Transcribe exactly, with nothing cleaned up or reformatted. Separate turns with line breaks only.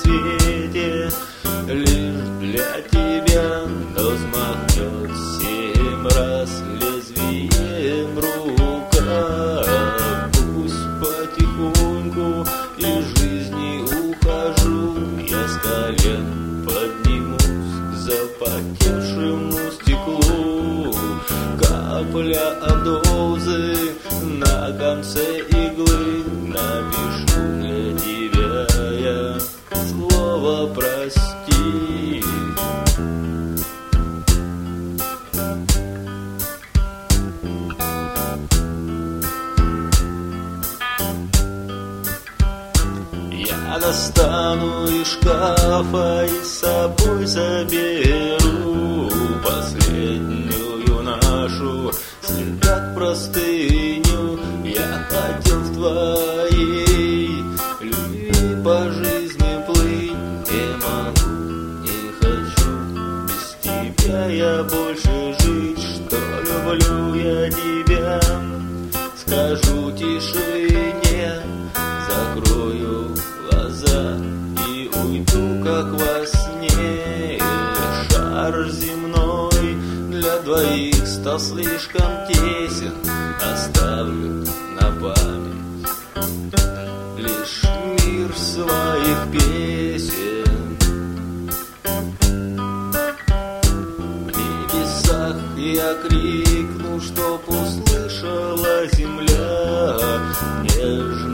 свете лишь для тебя, но взмахнет семь раз лезвием рука. Пусть потихоньку из жизни ухожу, я с колен поднимусь к запотевшему стеклу. Капля от дозы на конце иглы, напишу для тебя я слово прости. Я достану из шкафа и с собой заберу последнюю нашу слегка простыню. Я хотел в твоей любви по жизни плыть, не могу, не хочу без тебя я больше жить. Что люблю я тебя, скажу тишине, закрою глаза и уйду, как во сне. Шар земной для двоих стал слишком тесен, оставлю на память лишь мир своих песен. В небесах я крикну, чтоб услышала земля нежно.